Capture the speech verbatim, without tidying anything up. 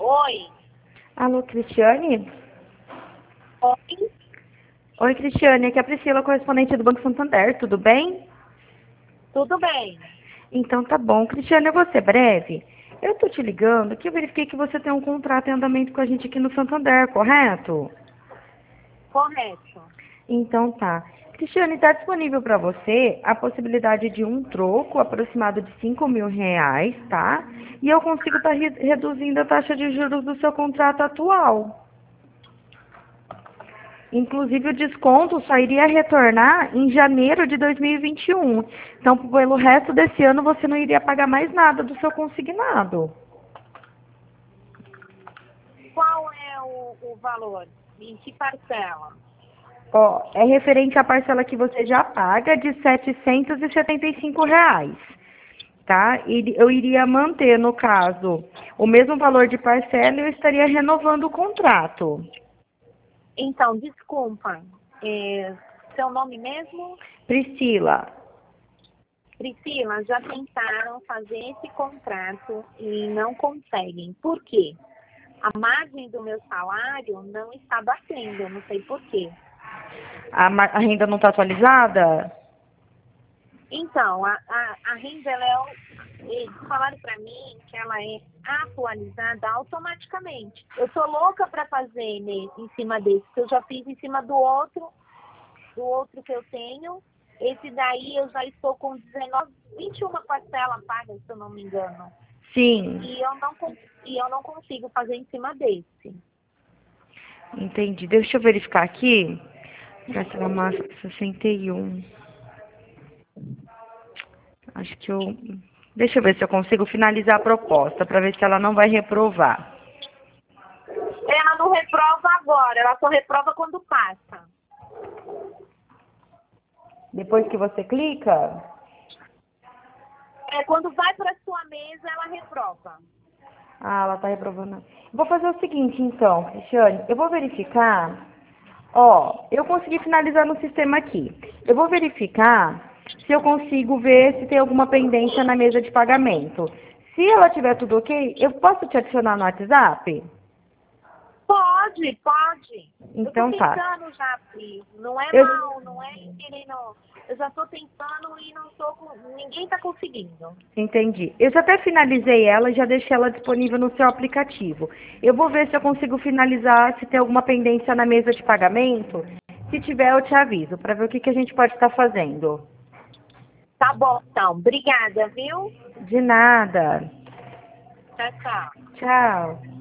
Oi. Alô, Cristiane? Oi. Oi, Cristiane, aqui é a Priscila, correspondente do Banco Santander, tudo bem? Tudo bem. Então tá bom. Cristiane, eu vou ser breve. Eu tô te ligando que eu verifiquei que você tem um contrato em andamento com a gente aqui no Santander, correto? Correto. Então tá. Cristiane, está disponível para você a possibilidade de um troco aproximado de cinco mil reais, tá? E eu consigo estar reduzindo a taxa de juros do seu contrato atual. Inclusive, o desconto só iria retornar em janeiro de dois mil e vinte e um. Então, pelo resto desse ano, você não iria pagar mais nada do seu consignado. Qual é o, o valor? Em que parcela? Ó, é referente à parcela que você já paga de setecentos e setenta e cinco reais, tá? E eu iria manter, no caso, o mesmo valor de parcela e eu estaria renovando o contrato. Então, desculpa. É, seu nome mesmo? Priscila. Priscila, já tentaram fazer esse contrato e não conseguem. Por quê? A margem do meu salário não está batendo, eu não sei por quê. A, ma- a renda não está atualizada? Então, a, a, a renda, ela é, o- eles falaram para mim que ela é atualizada automaticamente. Eu tô louca para fazer nesse, em cima desse, que eu já fiz em cima do outro, do outro que eu tenho. Esse daí eu já estou com dezenove, vinte e uma parcelas pagas, se eu não me engano. Sim. E eu não, con- e eu não consigo fazer em cima desse. Entendi. Deixa eu verificar aqui. Parcela máxima sessenta e um. Acho que eu... Deixa eu ver se eu consigo finalizar a proposta, para ver se ela não vai reprovar. Ela não reprova agora, ela só reprova quando passa. Depois que você clica? É, quando vai para sua mesa, ela reprova. Ah, ela tá reprovando. Vou fazer o seguinte, então, Cristiane. Eu vou verificar. Ó, eu consegui finalizar no sistema aqui. Eu vou verificar se eu consigo ver se tem alguma pendência na mesa de pagamento. Se ela tiver tudo ok, eu posso te adicionar no WhatsApp? Pode, pode. Eu tô Então tá. tentando já, Pri. Não é Eu, mal, não é querendo. Eu já tô tentando e não tô com. Ninguém tá conseguindo. Entendi. Eu já até finalizei ela e já deixei ela disponível no seu aplicativo. Eu vou ver se eu consigo finalizar, se tem alguma pendência na mesa de pagamento. Se tiver, eu te aviso, para ver o que, que a gente pode estar fazendo. Tá bom, então. Obrigada, viu? De nada. Tchau, tchau. Tchau.